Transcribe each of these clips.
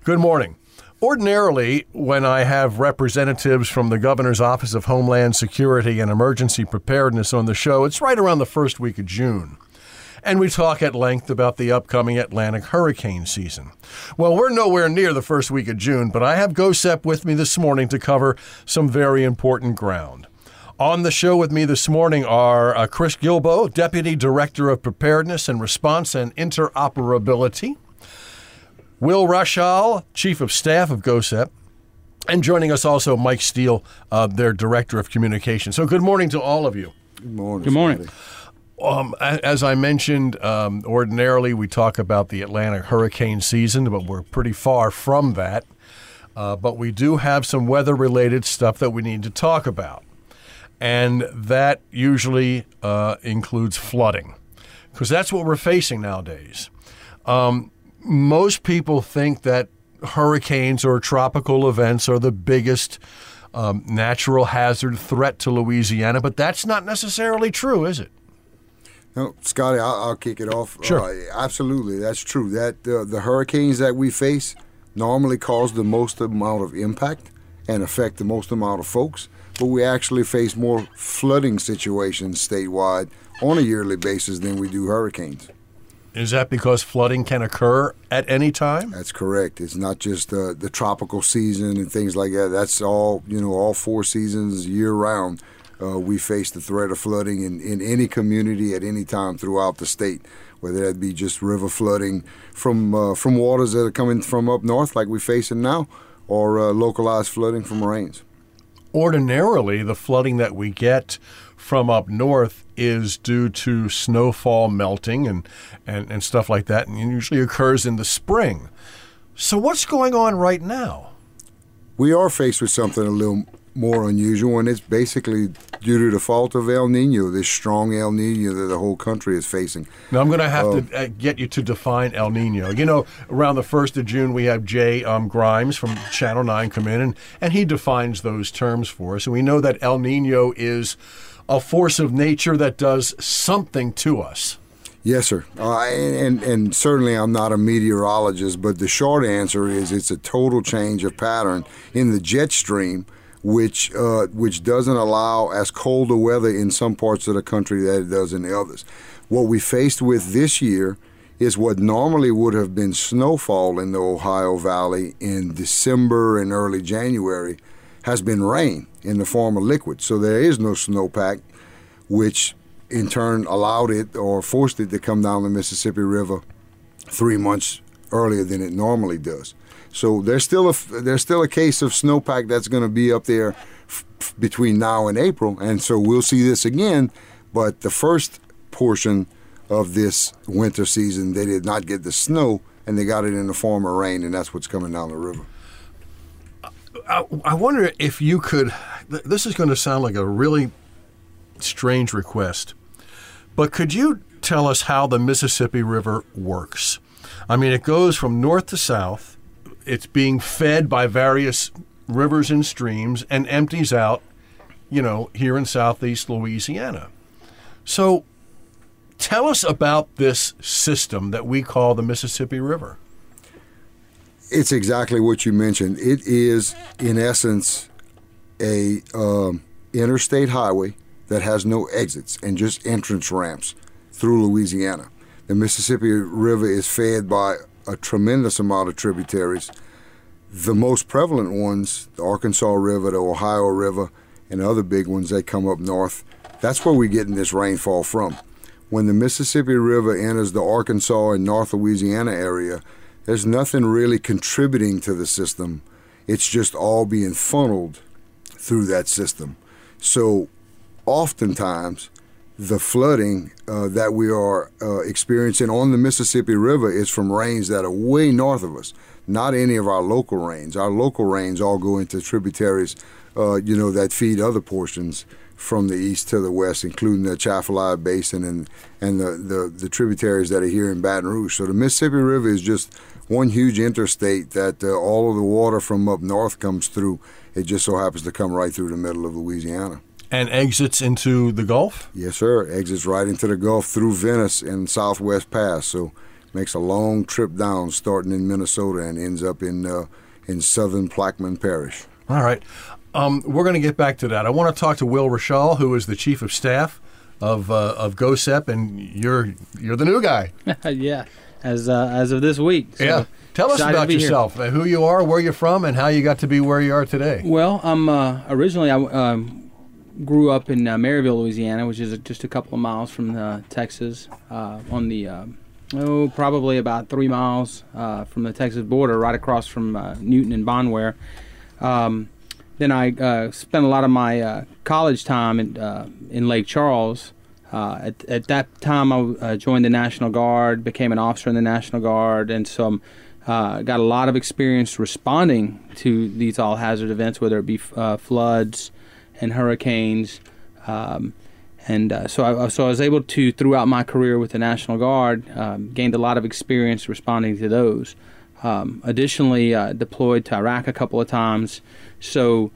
Good morning. Ordinarily, when I have representatives from the Governor's Office of Homeland Security and Emergency Preparedness on the show, it's right around the first week of June. And we talk at length about the upcoming Atlantic hurricane season. Well, we're nowhere near the first week of June, but I have GOHSEP with me this morning to cover some very important ground. On the show with me this morning are Chris Guilbeau, Deputy Director of Preparedness and Response and Interoperability, Will Rashal, Chief of Staff of GOHSEP, and joining us also Mike Steele, their Director of Communication. So good morning to all of you. Good morning. Good morning. As I mentioned, ordinarily we talk about the Atlantic hurricane season, but we're pretty far from that. But we do have some weather-related stuff that we need to talk about. And that usually includes flooding, because that's what we're facing nowadays. Most people think that hurricanes or tropical events are the biggest natural hazard threat to Louisiana, but that's not necessarily true, is it? No, Scotty, I'll kick it off. Sure. Absolutely, that's true. That the hurricanes that we face normally cause the most amount of impact and affect the most amount of folks, but we actually face more flooding situations statewide on a yearly basis than we do hurricanes. Is that because flooding can occur at any time? That's correct. It's not just the tropical season and things like that. That's all, all 4 seasons year round. We face the threat of flooding in any community at any time throughout the state, whether that be just river flooding from waters that are coming from up north like we're facing now, or localized flooding from rains. Ordinarily, the flooding that we get from up north is due to snowfall melting and stuff like that, and it usually occurs in the spring. So what's going on right now? We are faced with something a little more unusual, and it's basically due to the fault of El Nino, this strong El Nino that the whole country is facing. Now, I'm going to have to get you to define El Nino. Around the 1st of June, we have Jay Grimes from Channel 9 come in, and he defines those terms for us. And we know that El Nino is a force of nature that does something to us. Yes, sir. And certainly I'm not a meteorologist, but the short answer is it's a total change of pattern in the jet stream, which doesn't allow as cold a weather in some parts of the country that it does in the others. What we faced with this year is what normally would have been snowfall in the Ohio Valley in December and early January has been rain in the form of liquid. So there is no snowpack, which in turn allowed it or forced it to come down the Mississippi River 3 months earlier than it normally does. So there's still a case of snowpack that's going to be up there between now and April, and so we'll see this again. But the first portion of this winter season, they did not get the snow, and they got it in the form of rain, and that's what's coming down the river. I wonder if you could, this is going to sound like a really strange request, but could you tell us how the Mississippi River works? I mean, it goes from north to south. It's being fed by various rivers and streams and empties out, here in southeast Louisiana. So tell us about this system that we call the Mississippi River. It's exactly what you mentioned. It is, in essence, a interstate highway that has no exits and just entrance ramps through Louisiana. The Mississippi River is fed by a tremendous amount of tributaries. The most prevalent ones, the Arkansas River, the Ohio River, and other big ones that come up north, that's where we're getting this rainfall from. When the Mississippi River enters the Arkansas and North Louisiana area, there's nothing really contributing to the system. It's just all being funneled through that system. So oftentimes, the flooding that we are experiencing on the Mississippi River is from rains that are way north of us, not any of our local rains. Our local rains all go into tributaries, that feed other portions from the east to the west, including the Atchafalaya Basin and the tributaries that are here in Baton Rouge. So the Mississippi River is just one huge interstate that all of the water from up north comes through. It just so happens to come right through the middle of Louisiana. And exits into the Gulf? Yes, sir. Exits right into the Gulf through Venice and Southwest Pass. So makes a long trip down, starting in Minnesota, and ends up in southern Plaquemine Parish. All right. We're going to get back to that. I want to talk to Will Rashall, who is the Chief of Staff of GOSEP, and you're the new guy. Yeah, as of this week. So yeah. Tell us about yourself, who you are, where you're from, and how you got to be where you are today. Well, I'm originally I grew up in Maryville, Louisiana, which is just a couple of miles from Texas, on the probably about 3 miles from the Texas border, right across from Newton and Bonware. Then I spent a lot of my college time in Lake Charles. At that time, I joined the National Guard, became an officer in the National Guard, and so got a lot of experience responding to these all-hazard events, whether it be floods and hurricanes. So I was able to, throughout my career with the National Guard, gained a lot of experience responding to those. Additionally, deployed to Iraq a couple of times. So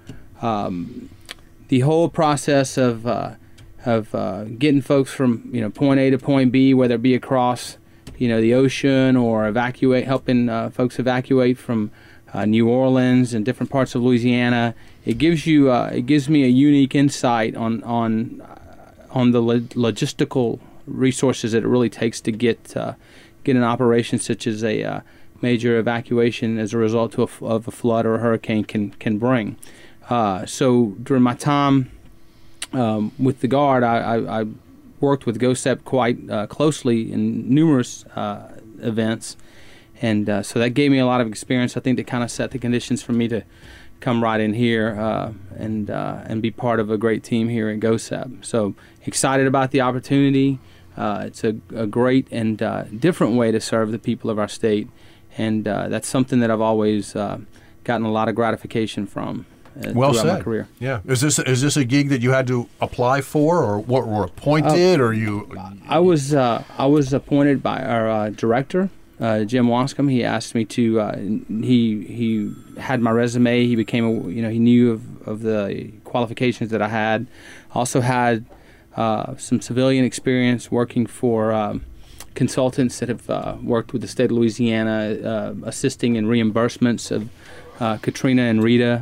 the whole process of getting folks from point A to point B, whether it be across the ocean or helping folks evacuate from New Orleans and different parts of Louisiana, it gives me a unique insight on the logistical resources that it really takes to get an operation such as a major evacuation as a result of a flood or a hurricane can bring. So during my time with the Guard, I worked with GOSEP quite closely in numerous events, and so that gave me a lot of experience. I think that kind of set the conditions for me to come right in here and be part of a great team here at GOSEP. So excited about the opportunity. It's a great and different way to serve the people of our state, and that's something that I've always gotten a lot of gratification from throughout my career. Yeah. Is this a gig that you had to apply for, or what were appointed, or you? I was appointed by our director, Jim Wascom. He asked me to. He had my resume. He became he knew of the qualifications that I had. Also had some civilian experience working for consultants that have worked with the state of Louisiana, assisting in reimbursements of Katrina and Rita,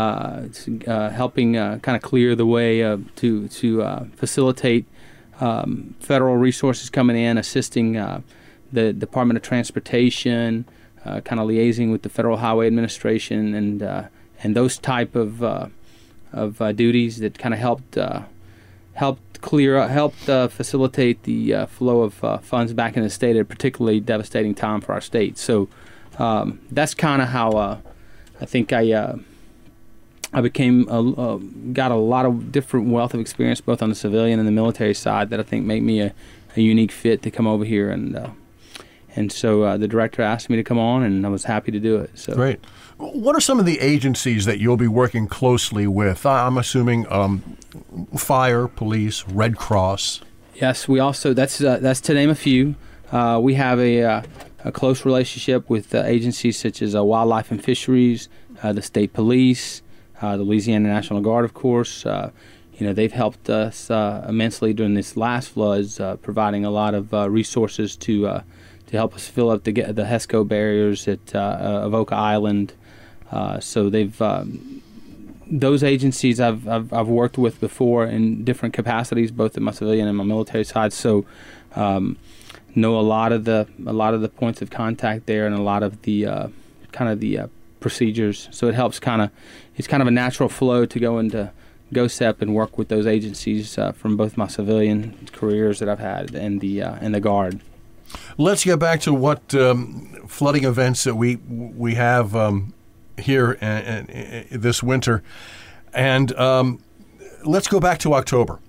helping kind of clear the way to facilitate federal resources coming in, assisting the Department of Transportation, kind of liaising with the Federal Highway Administration, and those type of duties that kind of helped facilitate the flow of funds back in the state at a particularly devastating time for our state. So that's kind of how I think I became got a lot of different wealth of experience both on the civilian and the military side that I think made me a unique fit to come over here, and so the director asked me to come on, and I was happy to do it. So great. What are some of the agencies that you'll be working closely with? I'm assuming fire, police, Red Cross. Yes, we also that's to name a few. We have a close relationship with agencies such as Wildlife and Fisheries, the State Police, the Louisiana National Guard, of course. They've helped us immensely during this last floods, providing a lot of resources to help us fill up the HESCO barriers at Avoca Island. So they've those agencies I've worked with before in different capacities, both in my civilian and my military side. So know a lot of the points of contact there and a lot of the procedures. So it helps it's kind of a natural flow to go into GOSEP and work with those agencies from both my civilian careers that I've had and the Guard. Let's get back to what flooding events that we have here this winter, and let's go back to October.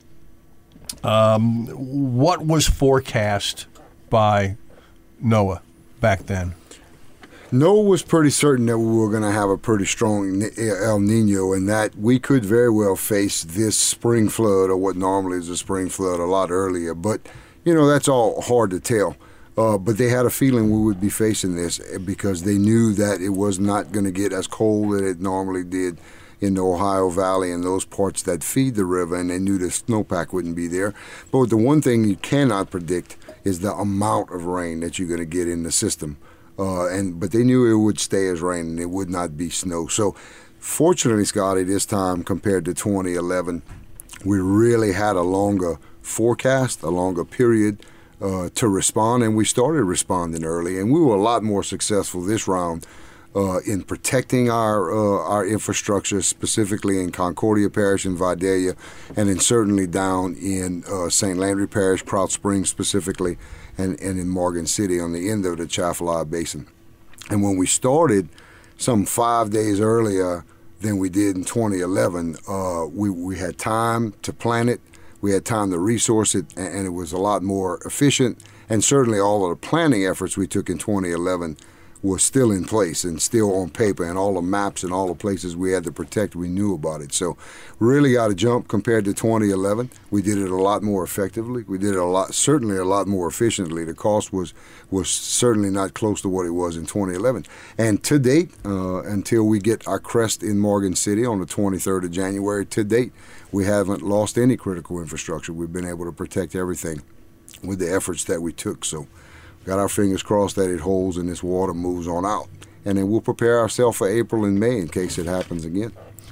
What was forecast by NOAA back then? NOAA was pretty certain that we were going to have a pretty strong El Nino, and that we could very well face this spring flood, or what normally is a spring flood, a lot earlier. But that's all hard to tell. But they had a feeling we would be facing this because they knew that it was not going to get as cold as it normally did in the Ohio Valley and those parts that feed the river, and they knew the snowpack wouldn't be there. But the one thing you cannot predict is the amount of rain that you're going to get in the system. But they knew it would stay as rain and it would not be snow. So fortunately, Scotty, this time compared to 2011, we really had a longer forecast, a longer period to respond, and we started responding early. And we were a lot more successful this round in protecting our infrastructure, specifically in Concordia Parish and Vidalia, and then certainly down in St. Landry Parish, Krause Springs specifically, and in Morgan City on the end of the Atchafalaya Basin. And when we started some 5 days earlier than we did in 2011, we had time to plan it, we had time to resource it, and it was a lot more efficient. And certainly all of the planning efforts we took in 2011 was still in place and still on paper, and all the maps and all the places we had to protect, we knew about it. So really got a jump compared to 2011. We did it a lot more effectively. We did it certainly a lot more efficiently. The cost was certainly not close to what it was in 2011. And to date, until we get our crest in Morgan City on the 23rd of January, to date, we haven't lost any critical infrastructure. We've been able to protect everything with the efforts that we took. So got our fingers crossed that it holds and this water moves on out. And then we'll prepare ourselves for April and May in case it happens again.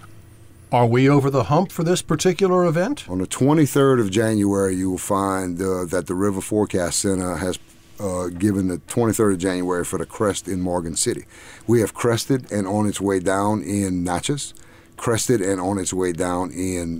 Are we over the hump for this particular event? On the 23rd of January, you will find that the River Forecast Center has given the 23rd of January for the crest in Morgan City. We have crested and on its way down in Natchez, crested and on its way down in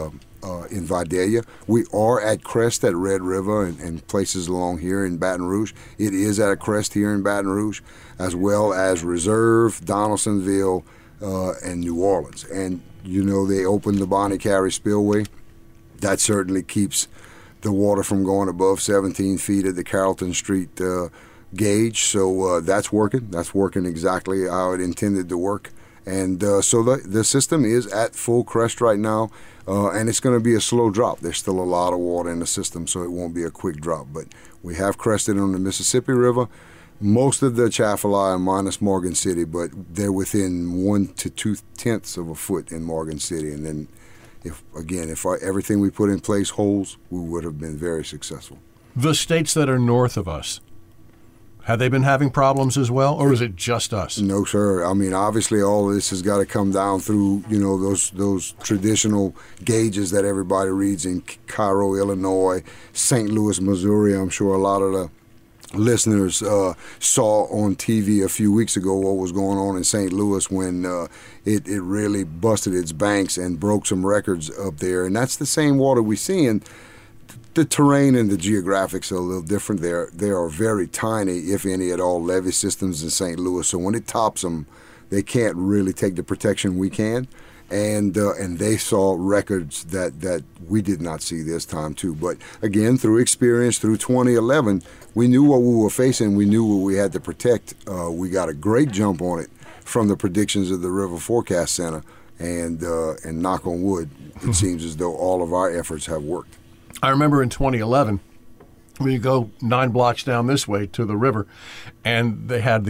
Vidalia. We are at crest at Red River and places along here in Baton Rouge. It is at a crest here in Baton Rouge, as well as Reserve, Donaldsonville, and New Orleans. And they opened the Bonnie Carey Spillway. That certainly keeps the water from going above 17 feet at the Carrollton Street gauge. So that's working. That's working exactly how it intended to work. And so the system is at full crest right now, and it's going to be a slow drop. There's still a lot of water in the system, so it won't be a quick drop. But we have crested on the Mississippi River, most of the Atchafalaya minus Morgan City, but they're within 1 to 2/10 of a foot in Morgan City. And then, if everything we put in place holds, we would have been very successful. The states that are north of us, have they been having problems as well, or is it just us? No, sir. I mean, obviously, all of this has got to come down through, those traditional gauges that everybody reads in Cairo, Illinois, St. Louis, Missouri. I'm sure a lot of the listeners saw on TV a few weeks ago what was going on in St. Louis when it really busted its banks and broke some records up there. And that's the same water we see in. The terrain and the geographics are a little different there. There are very tiny, if any at all, levee systems in St. Louis. So when it tops them, they can't really take the protection we can. And they saw records that we did not see this time too. But again, through experience, through 2011, we knew what we were facing. We knew what we had to protect. We got a great jump on it from the predictions of the River Forecast Center. And knock on wood, it seems as though all of our efforts have worked. I remember in 2011, when you go 9 blocks down this way to the river, and they had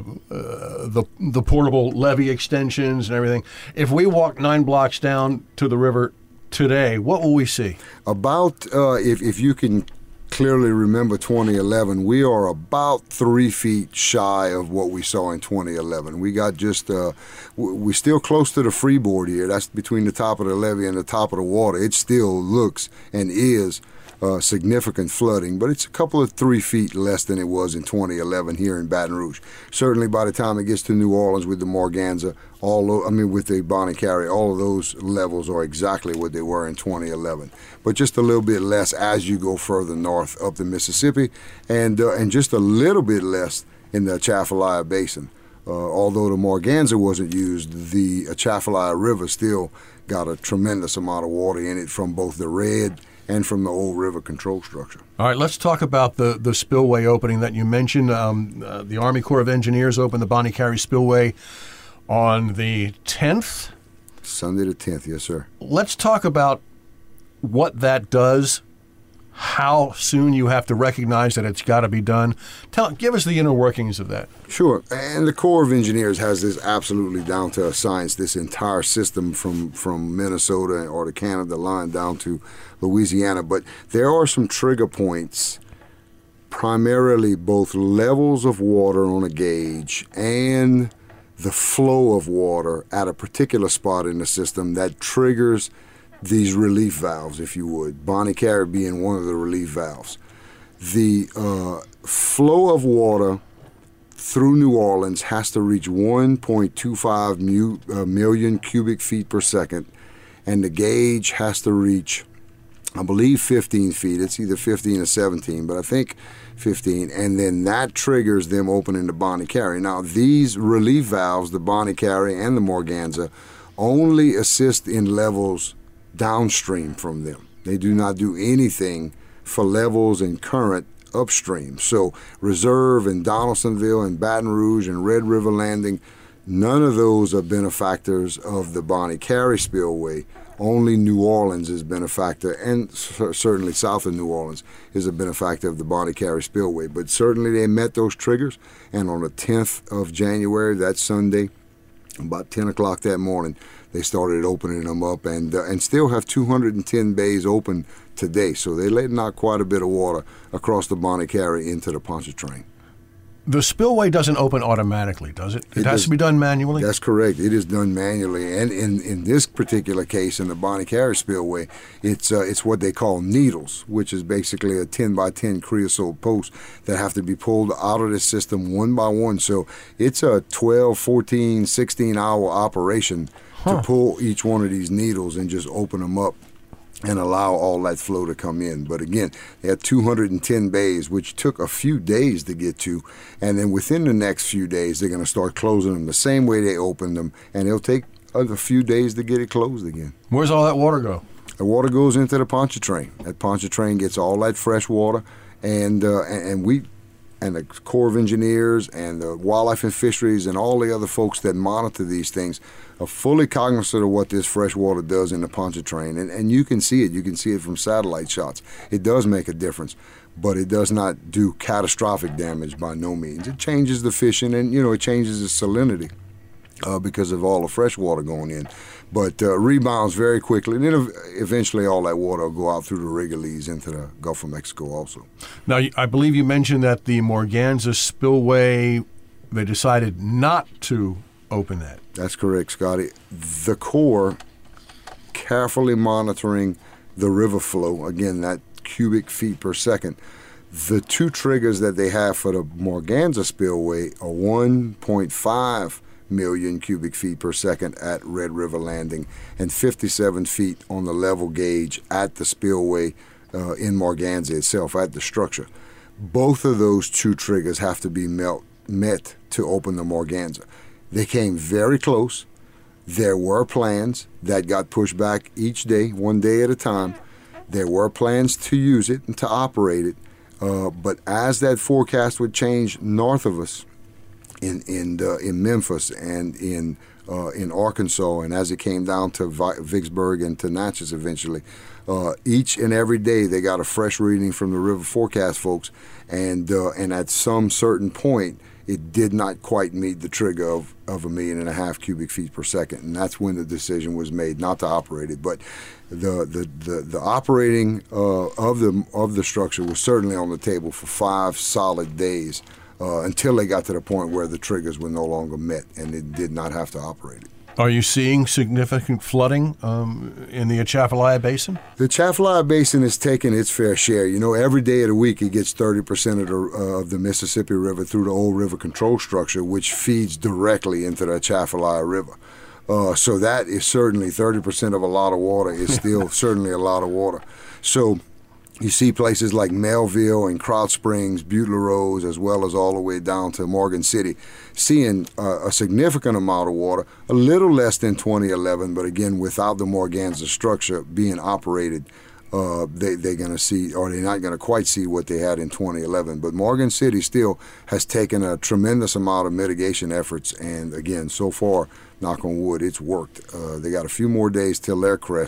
the portable levee extensions and everything. If we walk 9 blocks down to the river today, what will we see? About, if you can clearly remember 2011, we are about 3 feet shy of what we saw in 2011. We got we're still close to the freeboard here. That's between the top of the levee and the top of the water. It still looks and is significant flooding, but it's a couple of 3 feet less than it was in 2011 here in Baton Rouge. Certainly by the time it gets to New Orleans with the Morganza, with the Bonnie Carey, all of those levels are exactly what they were in 2011. But just a little bit less as you go further north up the Mississippi, and just a little bit less in the Atchafalaya Basin. Although the Morganza wasn't used, the Atchafalaya River still got a tremendous amount of water in it from both the Red and from the old river control structure. All right, let's talk about the spillway opening that you mentioned. The Army Corps of Engineers opened the Bonnie Carey Spillway on the 10th? Sunday the 10th, yes, sir. Let's talk about what that does, how soon you have to recognize that it's got to be done. Give us the inner workings of that. Sure. And the Corps of Engineers has this absolutely down to a science, this entire system from Minnesota or the Canada line down to Louisiana. But there are some trigger points primarily both levels of water on a gauge and the flow of water at a particular spot in the system that triggers these relief valves, if you would, Bonnie Carey being one of the relief valves. The flow of water through New Orleans has to reach 1.25 million cubic feet per second, and the gauge has to reach, I believe, 15 feet. It's either 15 or 17, but I think 15, and then that triggers them opening the Bonnie Carey. Now, these relief valves, the Bonnie Carey and the Morganza, only assist in levels downstream from them. They do not do anything for levels and current upstream. So Reserve and Donaldsonville and Baton Rouge and Red River Landing, none of those are benefactors of the Bonnie Carey spillway. Only New Orleans is benefactor, and certainly south of New Orleans is a benefactor of the Bonnie Carey spillway. But certainly they met those triggers, and on the 10th of January, that Sunday, about 10 o'clock that morning, they started opening them up, and still have 210 bays open today. So they're letting out quite a bit of water across the Bonnie Carey into the Pontchartrain. The spillway doesn't open automatically, does it? It has to be done manually? That's correct. It is done manually. And in this particular case, in the Bonnie Carey spillway, it's what they call needles, which is basically a 10 by 10 creosote post that have to be pulled out of the system one by one. So it's a 12, 14, 16-hour operation to pull each one of these needles and just open them up and allow all that flow to come in. But again, they had 210 bays, which took a few days to get to, and then within the next few days, they're going to start closing them the same way they opened them, and it'll take a few days to get it closed again. Where's all that water go? The water goes into the Pontchartrain. That Pontchartrain gets all that fresh water, and we and the Corps of Engineers and the Wildlife and Fisheries and all the other folks that monitor these things are fully cognizant of what this fresh water does in the Pontchartrain. And you can see it. You can see it from satellite shots. It does make a difference, but it does not do catastrophic damage by no means. It changes the fishing, and, it changes the salinity because of all the fresh water going in. But rebounds very quickly, and then eventually all that water will go out through the Rigolets into the Gulf of Mexico also. Now, I believe you mentioned that the Morganza spillway, they decided not to open that. That's correct, Scotty. The Corps, carefully monitoring the river flow, again, that cubic feet per second, the two triggers that they have for the Morganza spillway are 1.5 million cubic feet per second at Red River Landing and 57 feet on the level gauge at the spillway in Morganza itself, at the structure. Both of those two triggers have to be met to open the Morganza. They came very close. There were plans that got pushed back each day, one day at a time. There were plans to use it and to operate it, but as that forecast would change north of us, in Memphis and in Arkansas, and as it came down to Vicksburg and to Natchez eventually, each and every day they got a fresh reading from the river forecast folks, and at some certain point it did not quite meet the trigger of 1.5 million cubic feet per second, and that's when the decision was made not to operate it. But the operating of the structure was certainly on the table for 5 solid days. Until they got to the point where the triggers were no longer met and it did not have to operate it. Are you seeing significant flooding in the Atchafalaya Basin? The Atchafalaya Basin is taking its fair share. Every day of the week it gets 30% of the Mississippi River through the old river control structure, which feeds directly into the Atchafalaya River. So that is certainly 30% of a lot of water is still certainly a lot of water. So you see places like Melville and Krotz Springs, Butte La Rose, as well as all the way down to Morgan City, seeing a significant amount of water, a little less than 2011, but again, without the Morganza structure being operated, they're going to see, or they're not going to quite see what they had in 2011. But Morgan City still has taken a tremendous amount of mitigation efforts, and again, so far, knock on wood, it's worked. They got a few more days till their crest,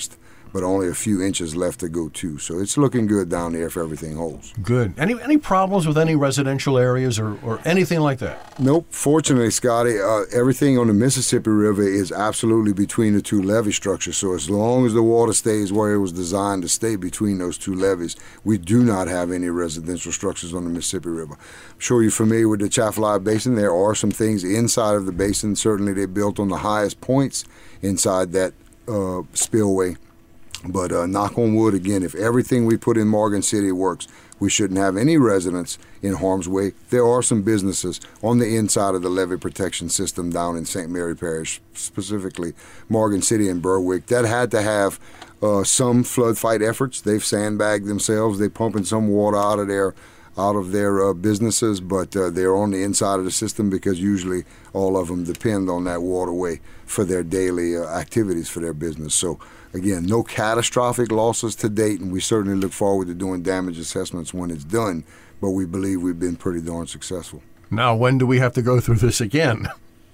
but only a few inches left to go too. So it's looking good down there if everything holds. Good. Any problems with any residential areas or anything like that? Nope. Fortunately, Scotty, everything on the Mississippi River is absolutely between the two levee structures. So as long as the water stays where it was designed to stay between those two levees, we do not have any residential structures on the Mississippi River. I'm sure you're familiar with the Chaffalaya Basin. There are some things inside of the basin. Certainly they built on the highest points inside that spillway. But knock on wood, again, if everything we put in Morgan City works, we shouldn't have any residents in harm's way. There are some businesses on the inside of the levee protection system down in St. Mary Parish, specifically Morgan City and Berwick, that had to have some flood fight efforts. They've sandbagged themselves. They're pumping some water out of their businesses, but they're on the inside of the system because usually all of them depend on that waterway for their daily activities for their business. So again, no catastrophic losses to date, and we certainly look forward to doing damage assessments when it's done, but we believe we've been pretty darn successful. Now, when do we have to go through this again?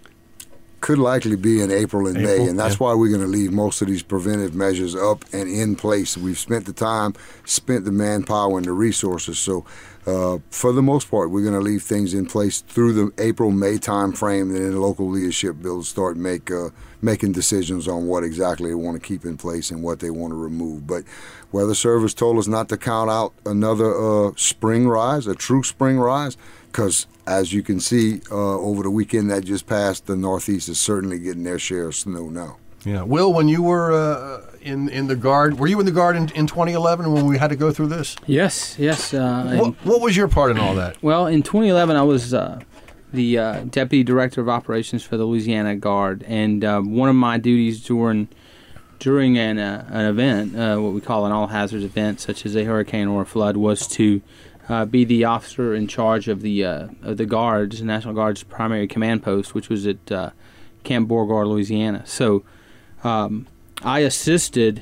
Could likely be in April and May, and that's why we're going to leave most of these preventive measures up and in place. We've spent the time, spent the manpower and the resources, so for the most part, we're going to leave things in place through the April-May time frame, and then local leadership will start making decisions on what exactly they want to keep in place and what they want to remove. But Weather Service told us not to count out another spring rise, a true spring rise, because as you can see over the weekend that just passed, the Northeast is certainly getting their share of snow now. Yeah. Will, when you were in the Guard, were you in the Guard in 2011 when we had to go through this? Yes. What was your part in all that? Well, in 2011, I was the Deputy Director of Operations for the Louisiana Guard, and one of my duties during an event, what we call an all-hazards event, such as a hurricane or a flood, was to be the officer in charge of the Guards, National Guard's primary command post, which was at Camp Beauregard, Louisiana. So I assisted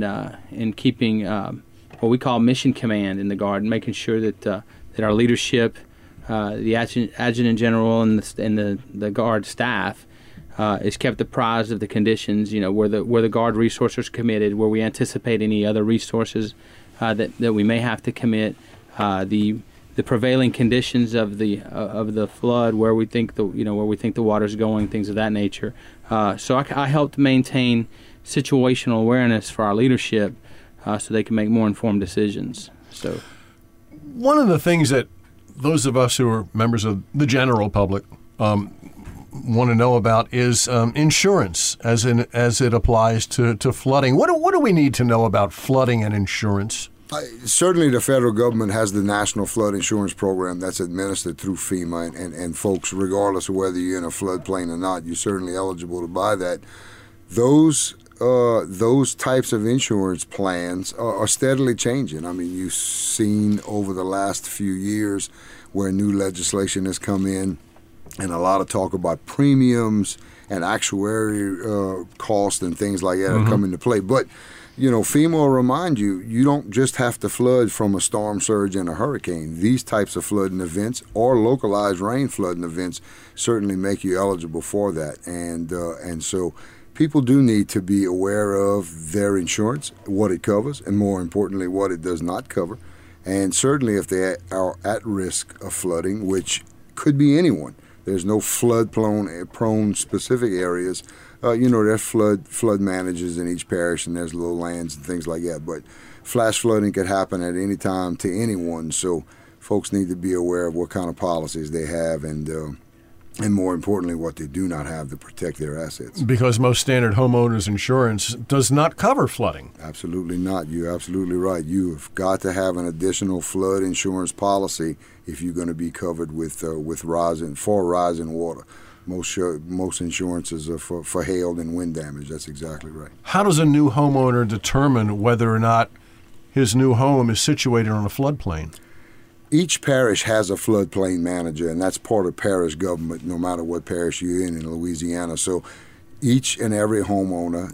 in keeping what we call mission command in the Guard, and making sure that our leadership, the adjutant general, and the Guard staff is kept apprised of the conditions. Where the Guard resources are committed, where we anticipate any other resources that we may have to commit, the prevailing conditions of the flood, where we think the water's going, things of that nature. So I helped maintain situational awareness for our leadership, so they can make more informed decisions. So, one of the things that those of us who are members of the general public want to know about is insurance, as it applies to flooding. What do we need to know about flooding and insurance? Certainly the federal government has the National Flood Insurance Program that's administered through FEMA, and folks, regardless of whether you're in a floodplain or not, you're certainly eligible to buy that. Those types of insurance plans are steadily changing. I mean, you've seen over the last few years where new legislation has come in, and a lot of talk about premiums and actuary costs and things like that are coming into play. But FEMA will remind you, you don't just have to flood from a storm surge and a hurricane. These types of flooding events or localized rain flooding events certainly make you eligible for that. And so people do need to be aware of their insurance, what it covers, and more importantly, what it does not cover. And certainly if they are at risk of flooding, which could be anyone, there's no flood-prone specific areas. There's flood managers in each parish, and there's low lands and things like that. But flash flooding could happen at any time to anyone, so folks need to be aware of what kind of policies they have, and more importantly, what they do not have to protect their assets. Because most standard homeowners insurance does not cover flooding. Absolutely not. You're absolutely right. You've got to have an additional flood insurance policy if you're going to be covered with rising water. Most insurances are for hail and wind damage. That's exactly right. How does a new homeowner determine whether or not his new home is situated on a floodplain? Each parish has a floodplain manager, and that's part of parish government, no matter what parish you're in Louisiana. So each and every homeowner,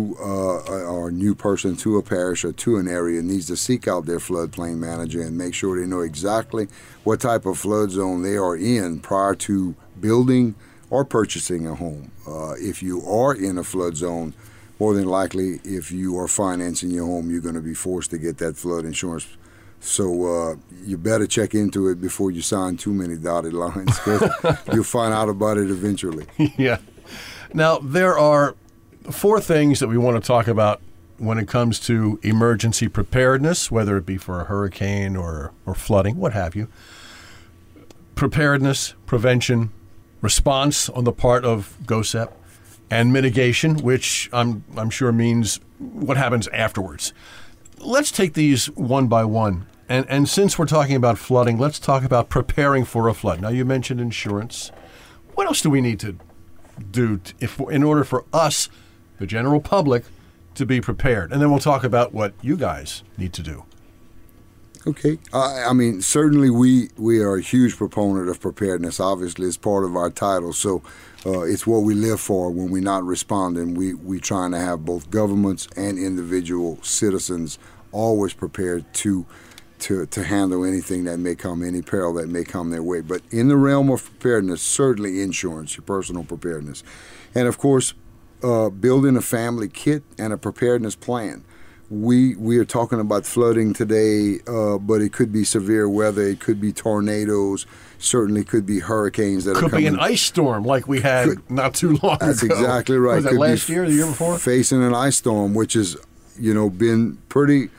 new person to a parish or to an area, needs to seek out their floodplain manager and make sure they know exactly what type of flood zone they are in prior to building or purchasing a home. If you are in a flood zone, more than likely, if you are financing your home, you're going to be forced to get that flood insurance. So you better check into it before you sign too many dotted lines, because you'll find out about it eventually. Yeah. Now, there are 4 things that we want to talk about when it comes to emergency preparedness, whether it be for a hurricane or flooding, what have you. Preparedness, prevention, response on the part of GOHSEP, and mitigation, which I'm sure means what happens afterwards. Let's take these one by one. And since we're talking about flooding, let's talk about preparing for a flood. Now, you mentioned insurance. What else do we need to do in order for us, the general public, to be prepared? And then we'll talk about what you guys need to do. Okay. I mean, certainly we are a huge proponent of preparedness. Obviously, it's part of our title. So it's what we live for. When we're not responding, we trying to have both governments and individual citizens always prepared to handle anything that may come, any peril that may come their way. But in the realm of preparedness, certainly insurance, your personal preparedness. And, of course, building a family kit and a preparedness plan. We are talking about flooding today, but it could be severe weather. It could be tornadoes. Certainly could be hurricanes that could are coming. Be an ice storm like we had not too long ago. That's exactly right. Was that could last year, the year before? Facing an ice storm, which has, been pretty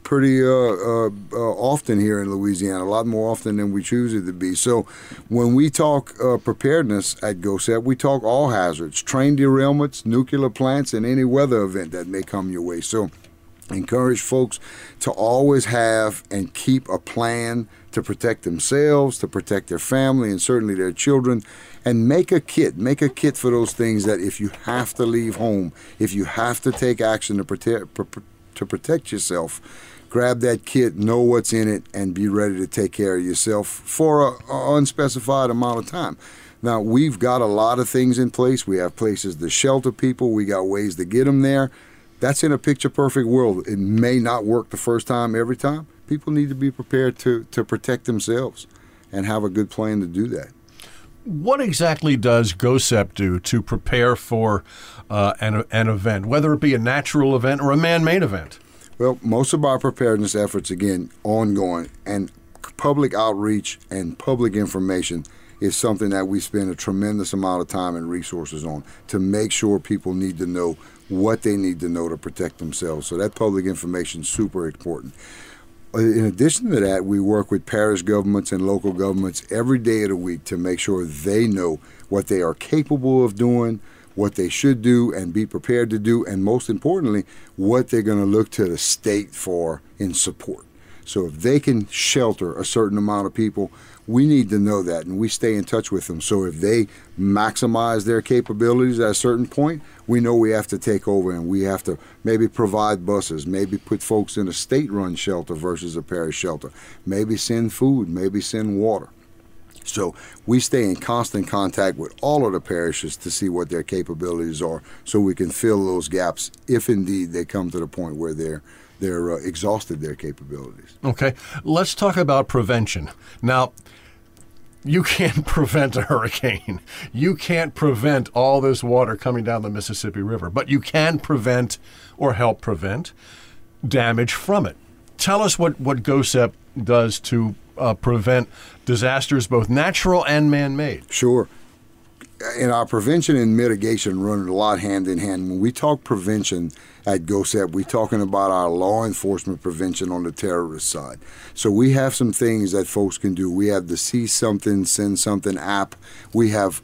often here in Louisiana, a lot more often than we choose it to be. So when we talk preparedness at GOHSEP, we talk all hazards, train derailments, nuclear plants, and any weather event that may come your way. So encourage folks to always have and keep a plan to protect themselves, to protect their family, and certainly their children, and make a kit for those things that if you have to leave home, if you have to take action to protect yourself, grab that kit, know what's in it, and be ready to take care of yourself for an unspecified amount of time. Now, we've got a lot of things in place. We have places to shelter people. We got ways to get them there. That's in a picture-perfect world. It may not work the first time, every time. People need to be prepared to protect themselves and have a good plan to do that. What exactly does GOHSEP do to prepare for an event, whether it be a natural event or a man-made event? Well, most of our preparedness efforts, again, ongoing, and public outreach and public information is something that we spend a tremendous amount of time and resources on to make sure people need to know what they need to know to protect themselves. So that public information is super important. In addition to that, we work with parish governments and local governments every day of the week to make sure they know what they are capable of doing, what they should do and be prepared to do, and most importantly, what they're going to look to the state for in support. So if they can shelter a certain amount of people, we need to know that, and we stay in touch with them. So if they maximize their capabilities at a certain point, we know we have to take over, and we have to maybe provide buses, maybe put folks in a state-run shelter versus a parish shelter, maybe send food, maybe send water. So we stay in constant contact with all of the parishes to see what their capabilities are so we can fill those gaps if indeed they come to the point where they're exhausted their capabilities. Okay, let's talk about prevention. Now, you can't prevent a hurricane. You can't prevent all this water coming down the Mississippi River, but you can prevent or help prevent damage from it. Tell us what GOHSEP does to prevent disasters, both natural and man-made. Sure. And our prevention and mitigation run a lot hand in hand. When we talk prevention at GOHSEP, we're talking about our law enforcement prevention on the terrorist side. So we have some things that folks can do. We have the See Something, Send Something app. We have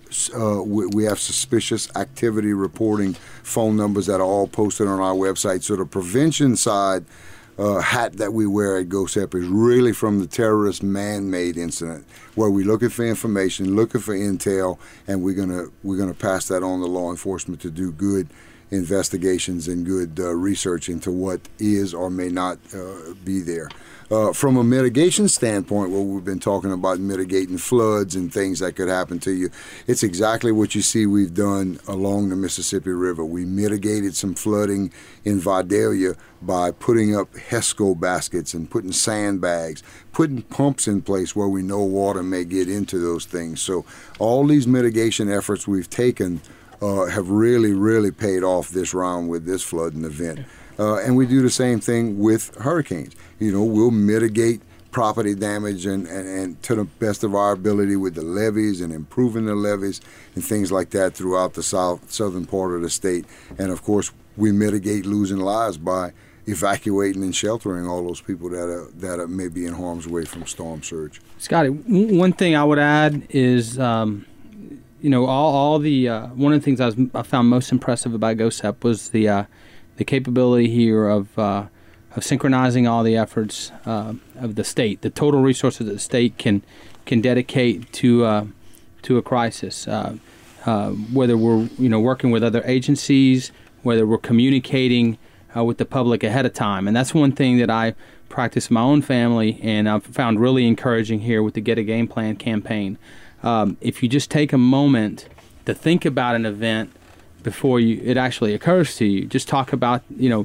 suspicious activity reporting phone numbers that are all posted on our website. So the prevention side hat that we wear at GOHSEP is really from the terrorist man-made incident, where we're looking for information, looking for intel, and we're gonna pass that on to law enforcement to do good investigations and good research into what is or may not be there. From a mitigation standpoint, where we've been talking about mitigating floods and things that could happen to you, it's exactly what you see we've done along the Mississippi River. We mitigated some flooding in Vidalia by putting up HESCO baskets and putting sandbags, putting pumps in place where we know water may get into those things. So all these mitigation efforts we've taken have really paid off this round with this flooding event. And we do the same thing with hurricanes. We'll mitigate property damage and to the best of our ability with the levees and improving the levees and things like that throughout the southern part of the state. And of course, we mitigate losing lives by evacuating and sheltering all those people that may be in harm's way from storm surge. Scotty, one thing I would add is, all the one of the things I found most impressive about GOHSEP was the capability here of synchronizing all the efforts of the state, the total resources that the state can dedicate to a crisis. Whether we're working with other agencies, whether we're communicating with the public ahead of time, and that's one thing that I practice in my own family, and I've found really encouraging here with the Get a Game Plan campaign. If you just take a moment to think about an event before it actually occurs to you, just talk about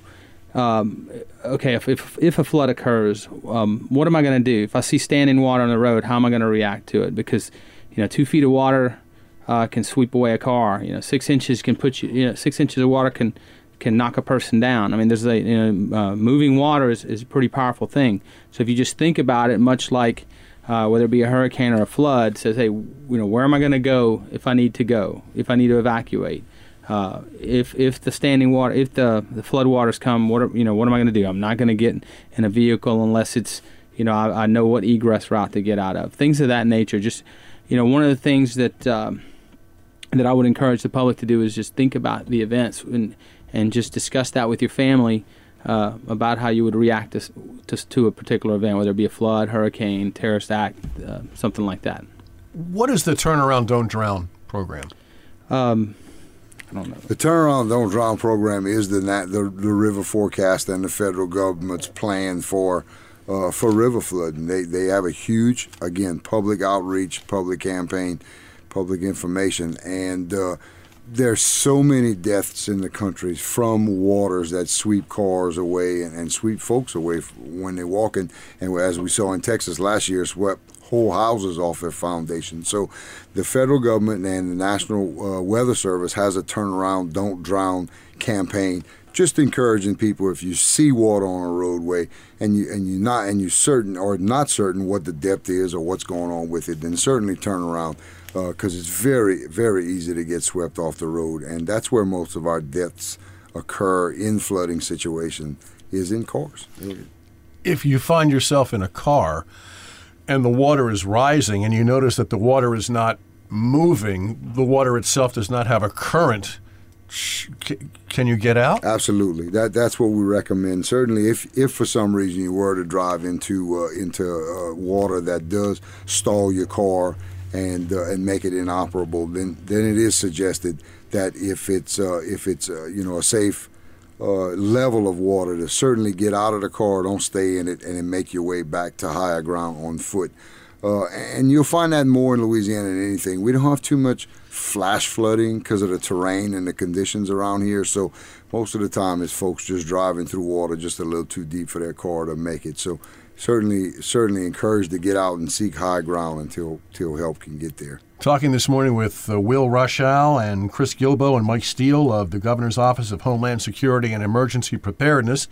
okay, if a flood occurs, what am I going to do? If I see standing water on the road, how am I going to react to it? Because 2 feet of water can sweep away a car. 6 inches can put you. 6 inches of water can knock a person down. I mean, there's moving water is a pretty powerful thing. So if you just think about it, much like whether it be a hurricane or a flood, says, hey, where am I going to go if I need to go? If I need to evacuate? If the standing water, if the flood waters come, what am I going to do? I'm not going to get in a vehicle unless it's, I know what egress route to get out of. Things of that nature. Just, one of the things that I would encourage the public to do is just think about the events and just discuss that with your family about how you would react to a particular event, whether it be a flood, hurricane, terrorist act, something like that. What is the Turnaround Don't Drown program? I don't know. The Turnaround Don't Drown program is the river forecast and the federal government's plan for river flooding. They have a huge, again, public outreach, public campaign, public information, and there's so many deaths in the country from waters that sweep cars away and sweep folks away when they're walking. And as we saw in Texas last year, swept whole houses off their foundation. So the federal government and the National Weather Service has a Turnaround Don't Drown campaign, just encouraging people, if you see water on a roadway and you're certain or not certain what the depth is or what's going on with it, then certainly turn around, because it's very, very easy to get swept off the road. And that's where most of our deaths occur in flooding situations, is in cars. If you find yourself in a car and the water is rising and you notice that the water is not moving, the water itself does not have a current, can you get out? Absolutely. That's what we recommend. Certainly, if for some reason you were to drive into water that does stall your car and make it inoperable, then it is suggested that if it's a safe level of water, to certainly get out of the car, don't stay in it, and then make your way back to higher ground on foot. And you'll find that more in Louisiana than anything. We don't have too much flash flooding because of the terrain and the conditions around here. So most of the time it's folks just driving through water just a little too deep for their car to make it. So certainly encouraged to get out and seek high ground until help can get there. Talking this morning with Will Rushall and Chris Gilbo and Mike Steele of the Governor's Office of Homeland Security and Emergency Preparedness.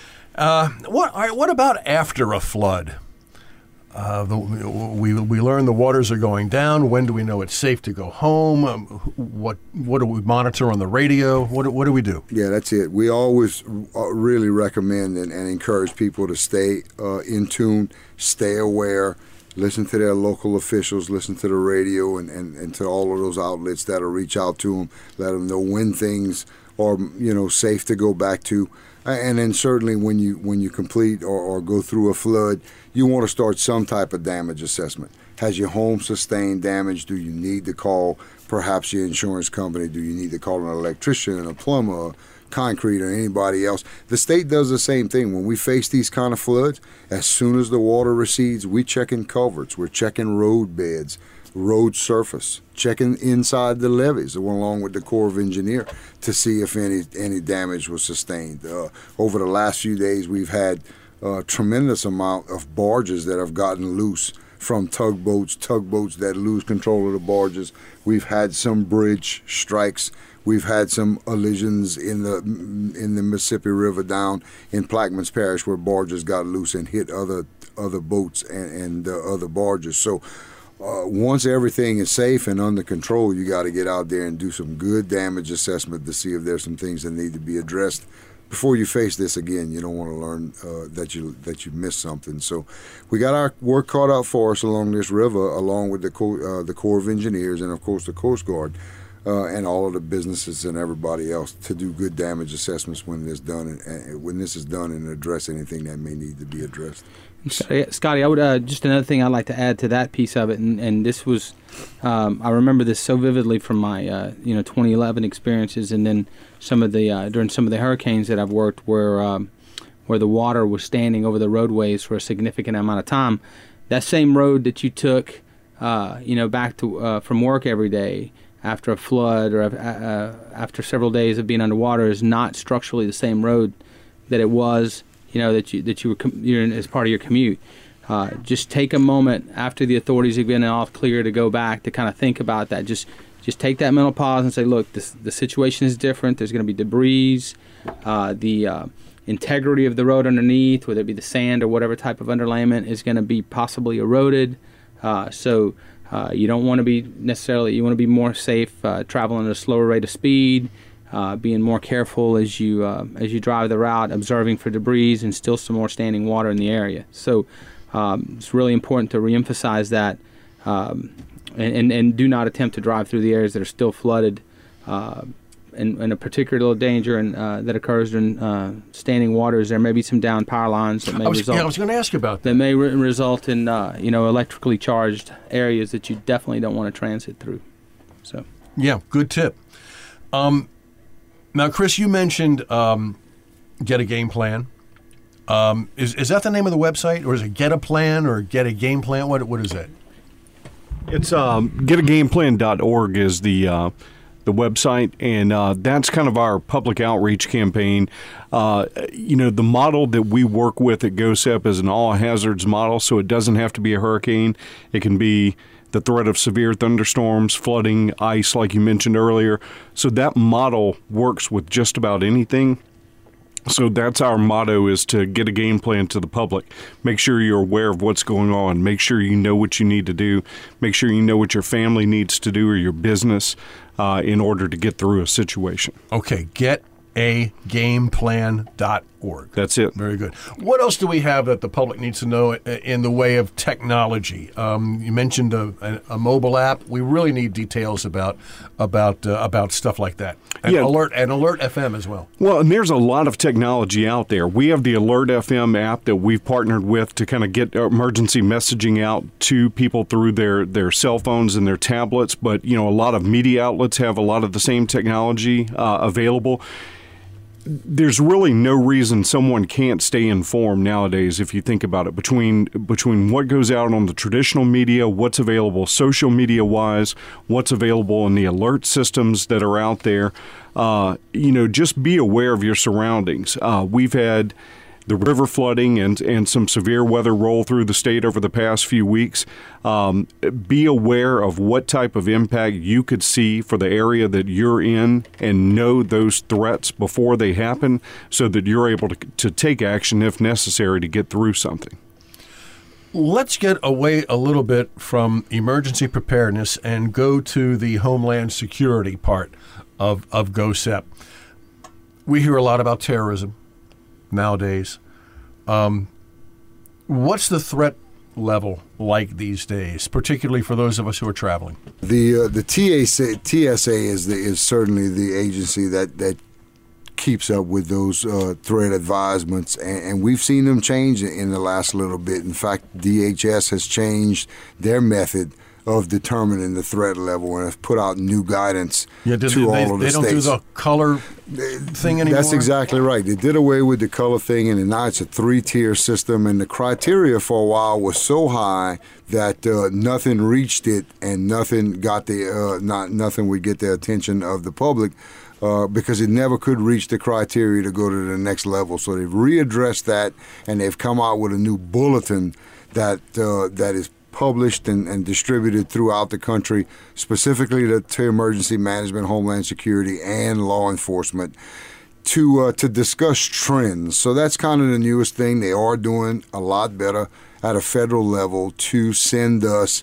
What about after a flood? We learn the waters are going down. When do we know it's safe to go home? What do we monitor on the radio? What do we do? Yeah, that's it. We always really recommend and encourage people to stay in tune, stay aware, listen to their local officials, listen to the radio and to all of those outlets that'll reach out to them, let them know when things are safe to go back to. And then certainly when you complete or go through a flood, you want to start some type of damage assessment. Has your home sustained damage? Do you need to call perhaps your insurance company? Do you need to call an electrician, a plumber, concrete, or anybody else? The state does the same thing. When we face these kind of floods, as soon as the water recedes, we checking culverts, we're checking road beds, road surface, checking inside the levees along with the Corps of Engineers to see if any damage was sustained. Over the last few days, we've had a tremendous amount of barges that have gotten loose from tugboats that lose control of the barges. We've had some bridge strikes. We've had some collisions in the Mississippi River down in Plaquemines Parish where barges got loose and hit other boats and other barges. So once everything is safe and under control, you got to get out there and do some good damage assessment to see if there's some things that need to be addressed before you face this again. You don't want to learn that you missed something. So we got our work cut out for us along this river, along with the Corps of Engineers and of course the Coast Guard. And all of the businesses and everybody else to do good damage assessments when this is done and address anything that may need to be addressed. Scotty, I would just another thing I'd like to add to that piece of it, and this was I remember this so vividly from my 2011 experiences, and then some of the during some of the hurricanes that I've worked where the water was standing over the roadways for a significant amount of time. That same road that you took back to from work every day after a flood or after several days of being underwater is not structurally the same road that it was, you're in as part of your commute. Just take a moment after the authorities have been all clear to go back to kind of think about that. Just take that mental pause and say, look, the situation is different. There's going to be debris. The integrity of the road underneath, whether it be the sand or whatever type of underlayment, is going to be possibly eroded. So you don't want to be necessarily, you want to be more safe traveling at a slower rate of speed, being more careful as you drive the route, observing for debris and still some more standing water in the area. So it's really important to reemphasize that and do not attempt to drive through the areas that are still flooded. And a particular danger that occurs during standing waters, there may be some downed power lines that may result. I was going to ask you about that. That may result in electrically charged areas that you definitely don't want to transit through. So. Yeah, good tip. Now, Chris, you mentioned Get a Game Plan. Is that the name of the website, or is it Get a Plan or Get a Game Plan? What is it? It's getagameplan.org is the website, and that's kind of our public outreach campaign. The model that we work with at GOSEP is an all hazards model, so it doesn't have to be a hurricane. It can be the threat of severe thunderstorms, flooding, ice, like you mentioned earlier. So that model works with just about anything. So that's our motto, is to get a game plan to the public. Make sure you're aware of what's going on. Make sure you know what you need to do. Make sure you know what your family needs to do or your business in order to get through a situation. Okay, getagameplan.org. That's it. Very good. What else do we have that the public needs to know in the way of technology? You mentioned a mobile app. We really need details about stuff like that. And Alert FM as well. Well, and there's a lot of technology out there. We have the Alert FM app that we've partnered with to kind of get emergency messaging out to people through their cell phones and their tablets. But, a lot of media outlets have a lot of the same technology available. There's really no reason someone can't stay informed nowadays if you think about it, between what goes out on the traditional media, what's available social media-wise, what's available in the alert systems that are out there. Just be aware of your surroundings. We've had the river flooding and some severe weather roll through the state over the past few weeks. Be aware of what type of impact you could see for the area that you're in and know those threats before they happen so that you're able to take action if necessary to get through something. Let's get away a little bit from emergency preparedness and go to the Homeland Security part of GOSEP. We hear a lot about terrorism nowadays. What's the threat level like these days, particularly for those of us who are traveling? The TSA is certainly the agency that keeps up with those threat advisements, and we've seen them change in the last little bit. In fact, DHS has changed their method of determining the threat level and have put out new guidance to all of the states. They don't do the color thing anymore? That's exactly right. They did away with the color thing, and now it's a 3-tier system, and the criteria for a while was so high that nothing reached it and nothing would get the attention of the public because it never could reach the criteria to go to the next level. So they've readdressed that, and they've come out with a new bulletin that is published and distributed throughout the country, specifically to emergency management, homeland security, and law enforcement, to discuss trends. So that's kind of the newest thing. They are doing a lot better at a federal level to send us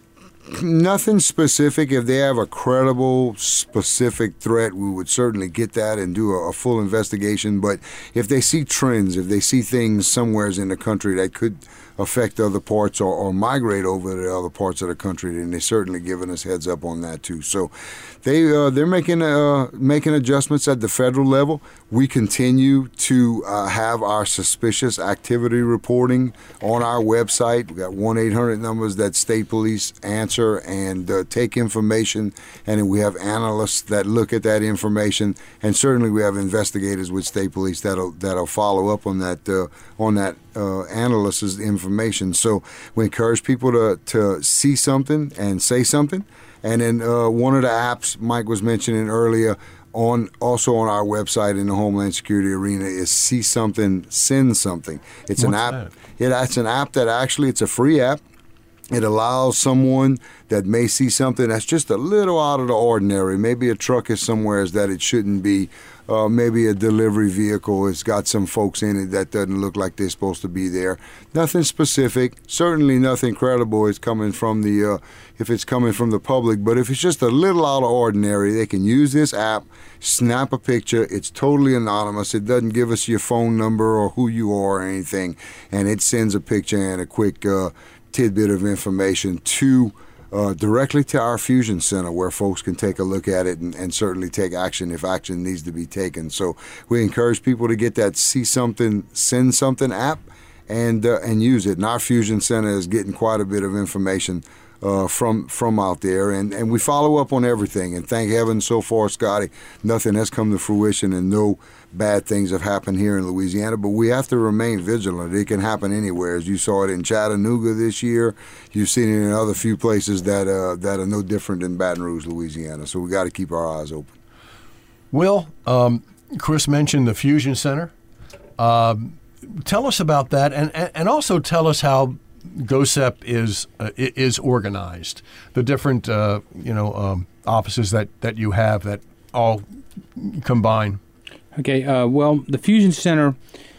nothing specific. If they have a credible, specific threat, we would certainly get that and do a full investigation. But if they see trends, if they see things somewhere in the country that could affect other parts or migrate over to other parts of the country, then they're certainly giving us heads up on that too. So they're making adjustments at the federal level. We continue to have our suspicious activity reporting on our website. We got 1-800 numbers that state police answer and take information, and then we have analysts that look at that information, and certainly we have investigators with state police that'll follow up on that analyst's information. So we encourage people to see something and say something. And then one of the apps Mike was mentioning earlier, also on our website in the Homeland Security arena, is See Something, Send Something. It's an app. It's an app that actually, it's a free app. It allows someone that may see something that's just a little out of the ordinary. Maybe a truck is somewhere that it shouldn't be. Maybe a delivery vehicle has got some folks in it that doesn't look like they're supposed to be there. Nothing specific. Certainly nothing credible is coming from if it's coming from the public. But if it's just a little out of ordinary, they can use this app, snap a picture. It's totally anonymous. It doesn't give us your phone number or who you are or anything. And it sends a picture and a quick tidbit of information directly to our Fusion Center, where folks can take a look at it and certainly take action if action needs to be taken. So we encourage people to get that See Something, Send Something app and use it. And our Fusion Center is getting quite a bit of information from out there, and we follow up on everything. And thank heaven so far, Scotty, nothing has come to fruition and no bad things have happened here in Louisiana. But we have to remain vigilant. It can happen anywhere. As you saw it in Chattanooga this year, you've seen it in other few places that are no different than Baton Rouge, Louisiana. So we got to keep our eyes open. Will, Chris mentioned the Fusion Center. Tell us about that, and also tell us how GOHSEP is organized. The different offices that you have that all combine. Okay. Well, the Fusion Center.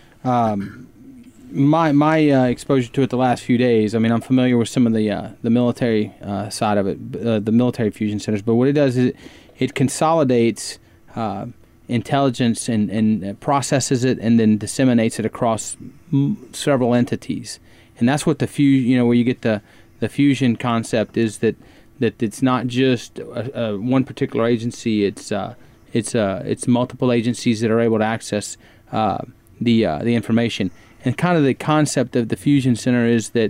My exposure to it the last few days. I mean, I'm familiar with some of the military side of it, the military fusion centers. But what it does is it consolidates intelligence and processes it, and then disseminates it across several entities. And that's what the where you get the fusion concept is that it's not just one particular agency. It's multiple agencies that are able to access the information. And kind of the concept of the Fusion Center is that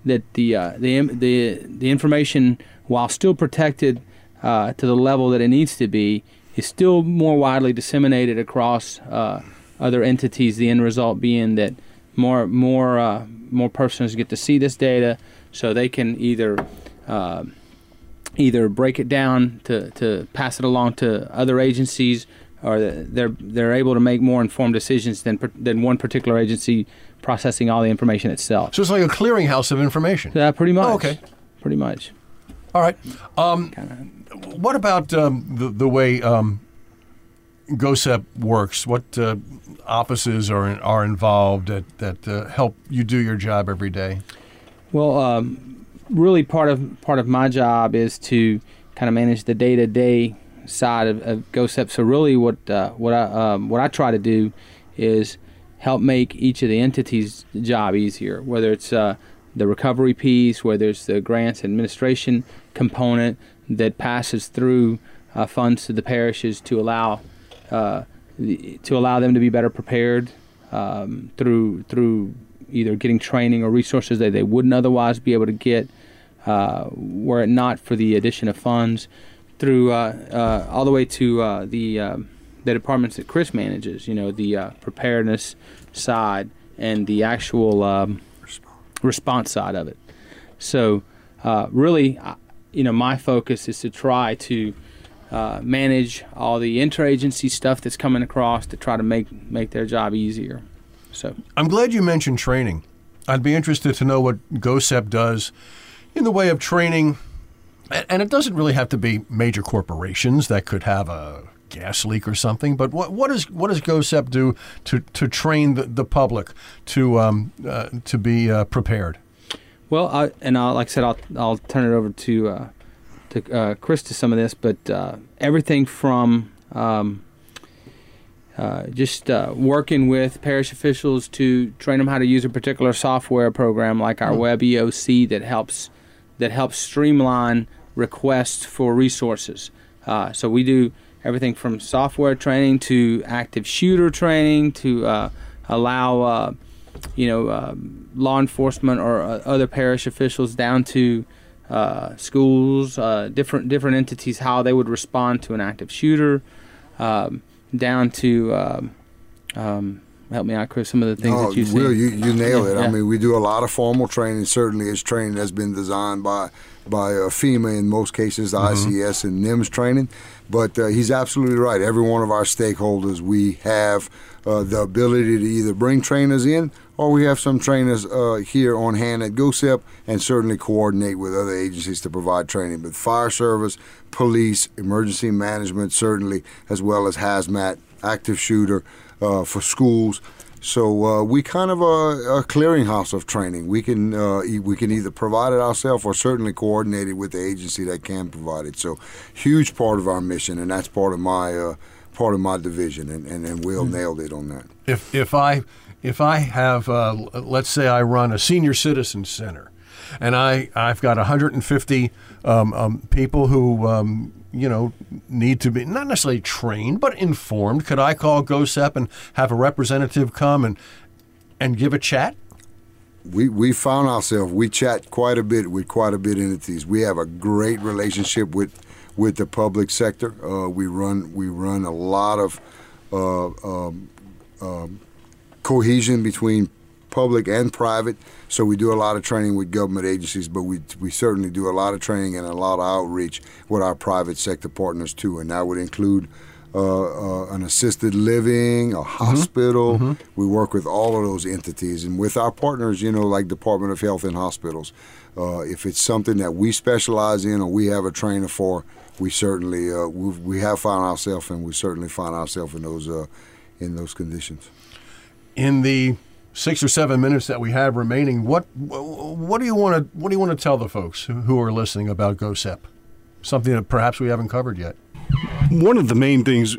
the information, while still protected to the level that it needs to be, is still more widely disseminated across other entities. The end result being that more persons get to see this data, so they can either break it down to pass it along to other agencies, or they're able to make more informed decisions than one particular agency processing all the information itself. So it's like a clearinghouse of information. Pretty much. Oh, okay. Pretty much. All right. What about the way GOHSEP works? What offices are involved that help you do your job every day? Well, really part of my job is to kind of manage the day-to-day side of GOHSEP. So really what I try to do is help make each of the entities' job easier, whether it's the recovery piece, whether it's the grants administration component that passes through funds to the parishes to allow them to be better prepared through either getting training or resources that they wouldn't otherwise be able to get were it not for the addition of funds, through all the way to the departments that Chris manages, the preparedness side and the actual response side of it. So really, my focus is to try to manage all the interagency stuff that's coming across to try to make their job easier. So I'm glad you mentioned training. I'd be interested to know what GOHSEP does in the way of training, and it doesn't really have to be major corporations that could have a gas leak or something, but what does GOHSEP do to train the public to be prepared? Well, like I said, I'll turn it over to Chris to some of this, but everything from just working with parish officials to train them how to use a particular software program like our Web EOC that helps streamline requests for resources. So we do everything from software training to active shooter training to allow law enforcement or other parish officials down to schools, different entities, how they would respond to an active shooter, down to help me out, Chris, some of the things that you said. Will, you nailed it. Yeah. I mean, we do a lot of formal training. Certainly, it's training that's been designed by FEMA in most cases, ICS and NIMS training. But he's absolutely right. Every one of our stakeholders, we have the ability to either bring trainers in or we have some trainers here on hand at GOHSEP and certainly coordinate with other agencies to provide training. But fire service, police, emergency management certainly, as well as hazmat, active shooter for schools. So we kind of a clearinghouse of training. We can either provide it ourselves or certainly coordinate it with the agency that can provide it. So huge part of our mission, and that's part of my division. And Will nailed it on that. If I have let's say I run a senior citizen center, and I've got 150 people who need to be not necessarily trained but informed. Could I call GOHSEP and have a representative come and give a chat? We found ourselves, we chat quite a bit with quite a bit of entities. We have a great relationship with the public sector. We run a lot of cohesion between public and private. So we do a lot of training with government agencies, but we certainly do a lot of training and a lot of outreach with our private sector partners too. And that would include an assisted living, a hospital. Mm-hmm. We work with all of those entities and with our partners, like Department of Health and hospitals. If it's something that we specialize in or we have a trainer for, we certainly we have found ourselves, and we certainly find ourselves in those conditions. In the 6 or 7 minutes that we have remaining, what do you want to tell the folks who are listening about GOHSEP? Something that perhaps we haven't covered yet. One of the main things,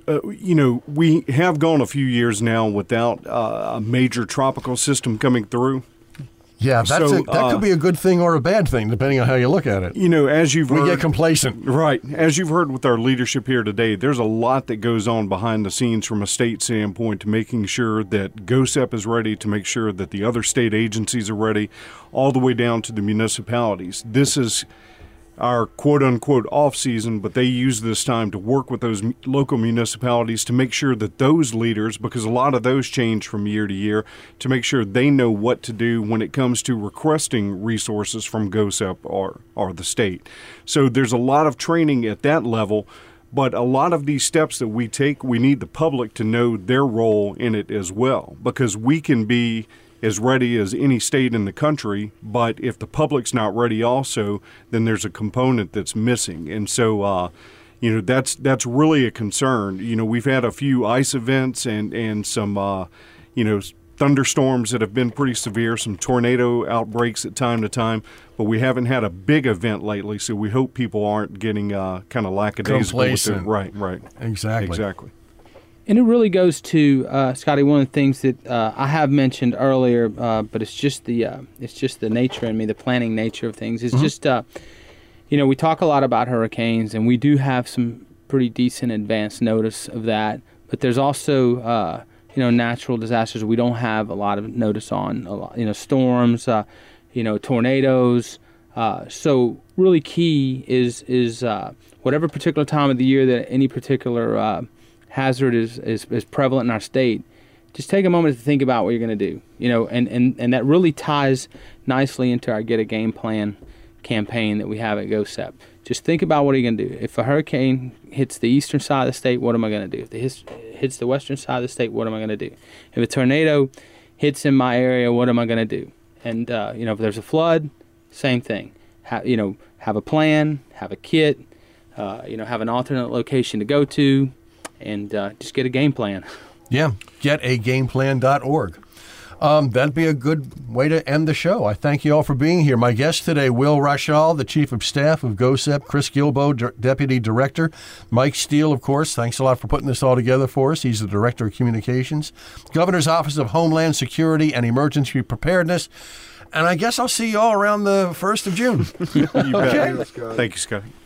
we have gone a few years now without a major tropical system coming through. Yeah, that could be a good thing or a bad thing, depending on how you look at it. As you've heard, we get complacent. Right. As you've heard with our leadership here today, there's a lot that goes on behind the scenes from a state standpoint to making sure that GOHSEP is ready, to make sure that the other state agencies are ready, all the way down to the municipalities. This is our quote-unquote off-season, but they use this time to work with those local municipalities to make sure that those leaders, because a lot of those change from year to year, to make sure they know what to do when it comes to requesting resources from GOHSEP or the state. So there's a lot of training at that level, but a lot of these steps that we take, we need the public to know their role in it as well, because we can be as ready as any state in the country, but if the public's not ready also, then there's a component that's missing. And so, that's really a concern. We've had a few ice events and some, thunderstorms that have been pretty severe, some tornado outbreaks at time to time, but we haven't had a big event lately, so we hope people aren't getting kind of lackadaisical with it. Right. Exactly. And it really goes to Scotty. One of the things that I have mentioned earlier, but it's just the nature in me, the planning nature of things. It's just we talk a lot about hurricanes, and we do have some pretty decent advance notice of that. But there's also natural disasters we don't have a lot of notice on. Storms, tornadoes. So really key is whatever particular time of the year that any particular hazard is prevalent in our state, just take a moment to think about what you're going to do, and that really ties nicely into our Get a Game Plan campaign that we have at GOHSEP. Just think about what are you going to do. If a hurricane hits the eastern side of the state, what am I going to do? If it hits the western side of the state, what am I going to do? If a tornado hits in my area, what am I going to do? And if there's a flood, same thing. have a plan, have a kit, have an alternate location to go to, and just get a game plan. Yeah, getagameplan.org. That'd be a good way to end the show. I thank you all for being here. My guest today, Will Rashall, the Chief of Staff of GOHSEP, Chris Gilbo, Deputy Director, Mike Steele, of course. Thanks a lot for putting this all together for us. He's the Director of Communications. Governor's Office of Homeland Security and Emergency Preparedness. And I guess I'll see you all around the 1st of June. You bet. Okay. Scott. Thank you, Scott.